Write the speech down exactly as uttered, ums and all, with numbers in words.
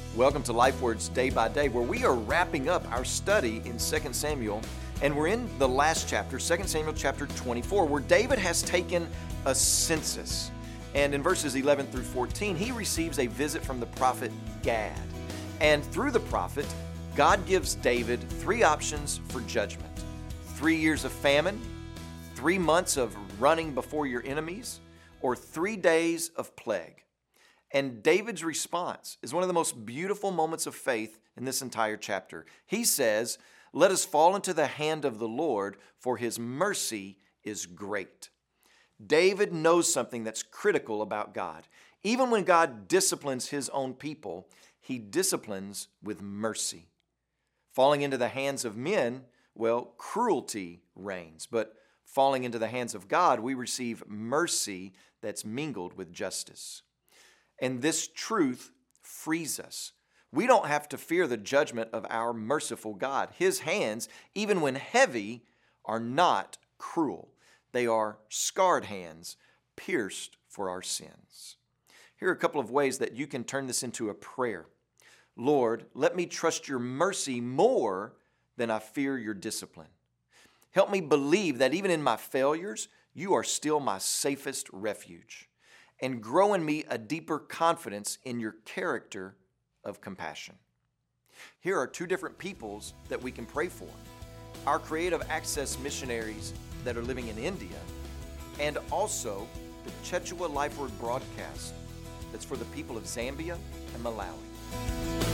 Welcome to Life Words Day by Day, where we are wrapping up our study in Second Samuel, and we're in the last chapter, Second Samuel chapter twenty-four, where David has taken a census. And in verses eleven through fourteen, he receives a visit from the prophet Gad. And through the prophet, God gives David three options for judgment. Three years of famine, three months of running before your enemies, or three days of plague. And David's response is one of the most beautiful moments of faith in this entire chapter. He says, "Let us fall into the hand of the Lord, for his mercy is great." David knows something that's critical about God. Even when God disciplines his own people, he disciplines with mercy. Falling into the hands of men, well, cruelty reigns. But falling into the hands of God, we receive mercy that's mingled with justice. And this truth frees us. We don't have to fear the judgment of our merciful God. His hands, even when heavy, are not cruel. They are scarred hands, pierced for our sins. Here are a couple of ways that you can turn this into a prayer. Lord, let me trust your mercy more than I fear your discipline. Help me believe that even in my failures, you are still my safest refuge. And grow in me a deeper confidence in your character of compassion. Here are two different peoples that we can pray for. Our Creative Access missionaries that are living in India, and also the Quechua Life Word broadcast that's for the people of Zambia and Malawi.